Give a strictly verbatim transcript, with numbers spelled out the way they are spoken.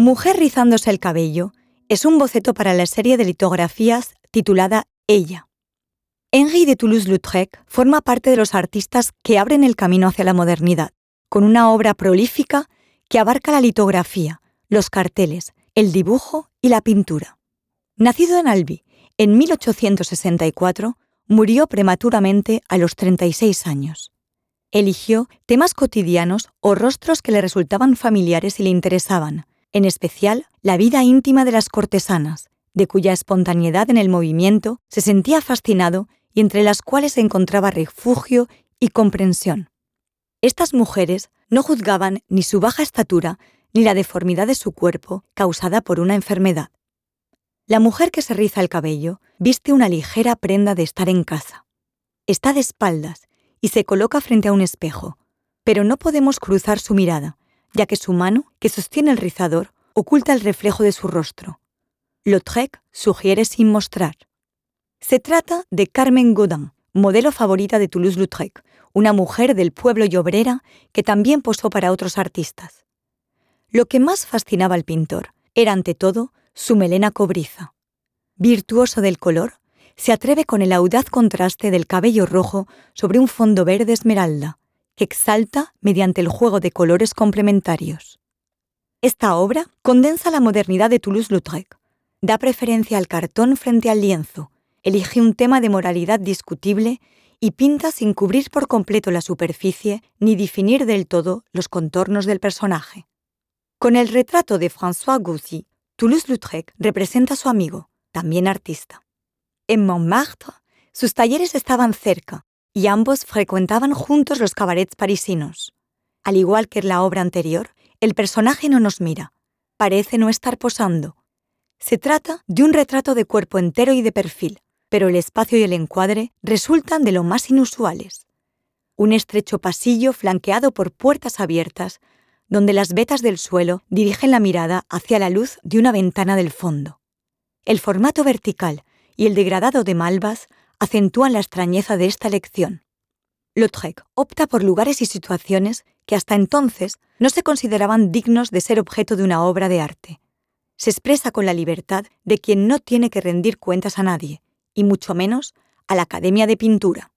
Mujer rizándose el cabello es un boceto para la serie de litografías titulada Ella. Henri de Toulouse-Lautrec forma parte de los artistas que abren el camino hacia la modernidad, con una obra prolífica que abarca la litografía, los carteles, el dibujo y la pintura. Nacido en Albi en mil ochocientos sesenta y cuatro, murió prematuramente a los treinta y seis años. Eligió temas cotidianos o rostros que le resultaban familiares y le interesaban, en especial la vida íntima de las cortesanas, de cuya espontaneidad en el movimiento se sentía fascinado y entre las cuales encontraba refugio y comprensión. Estas mujeres no juzgaban ni su baja estatura ni la deformidad de su cuerpo causada por una enfermedad. La mujer que se riza el cabello viste una ligera prenda de estar en casa. Está de espaldas y se coloca frente a un espejo, pero no podemos cruzar su mirada, ya que su mano, que sostiene el rizador, oculta el reflejo de su rostro. Lautrec sugiere sin mostrar. Se trata de Carmen Godin, modelo favorita de Toulouse-Lautrec, una mujer del pueblo y obrera que también posó para otros artistas. Lo que más fascinaba al pintor era, ante todo, su melena cobriza. Virtuoso del color, se atreve con el audaz contraste del cabello rojo sobre un fondo verde esmeralda, que exalta mediante el juego de colores complementarios. Esta obra condensa la modernidad de Toulouse-Lautrec, da preferencia al cartón frente al lienzo, elige un tema de moralidad discutible y pinta sin cubrir por completo la superficie ni definir del todo los contornos del personaje. Con el retrato de François Gauzy, Toulouse-Lautrec representa a su amigo, también artista. En Montmartre, sus talleres estaban cerca y ambos frecuentaban juntos los cabarets parisinos. Al igual que en la obra anterior, el personaje no nos mira, parece no estar posando. Se trata de un retrato de cuerpo entero y de perfil, pero el espacio y el encuadre resultan de lo más inusuales. Un estrecho pasillo flanqueado por puertas abiertas, donde las vetas del suelo dirigen la mirada hacia la luz de una ventana del fondo. El formato vertical y el degradado de malvas acentúan la extrañeza de esta elección. Lautrec opta por lugares y situaciones que hasta entonces no se consideraban dignos de ser objeto de una obra de arte. Se expresa con la libertad de quien no tiene que rendir cuentas a nadie, y mucho menos a la Academia de Pintura.